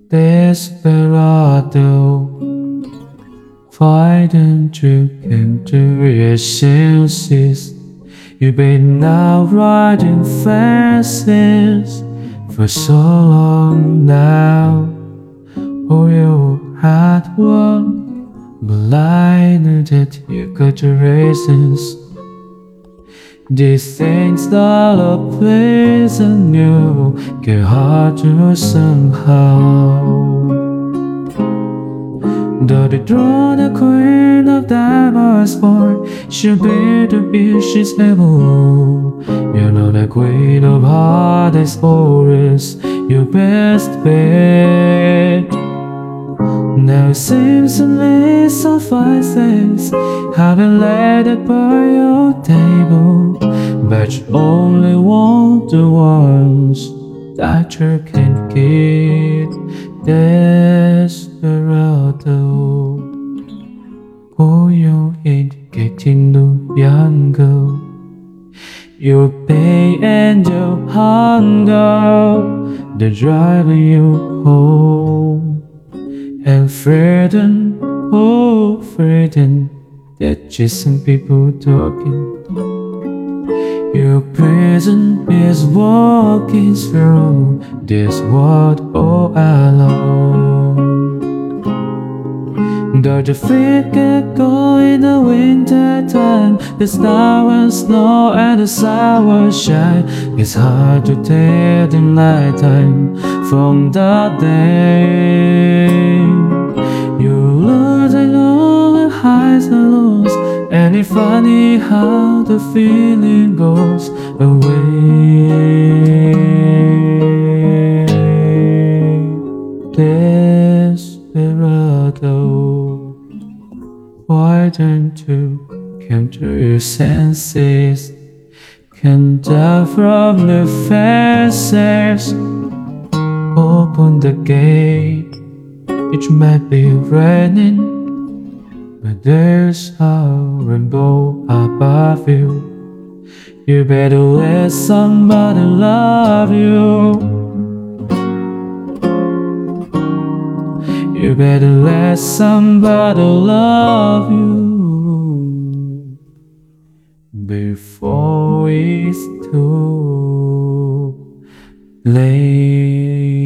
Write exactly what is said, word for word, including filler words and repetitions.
Desperado, fighting to come to your senses. You've been out riding fences for so long now. Oh, your hard work, blinded you got your reasons. These things that are pleasing you get hard to somehow. Though the throne, the queen of diamonds born, she'll be the beast she's ever won. You know the queen of heart explorers, your best bet. Now it seems to me some vices have been laid upon your table, but you only want the ones that you can get. Desperado, oh, you ain't getting no younger. Your pain and your hunger, they're driving you home. And frightened, oh frightened, that just some people talking. Your prison is walking through this world all alone. Though the feet get cold in the winter time, the snow and snow and the sour shine. It's hard to tell the night time from the day. You lose and all the highs and lows, and it's funny how the feeling goes away. Desperado, why don't you come to your senses? Come down from the fences, open the gate. It might be raining, but there's a rainbow above you. You better let somebody love you. You better let somebody love you before it's too late.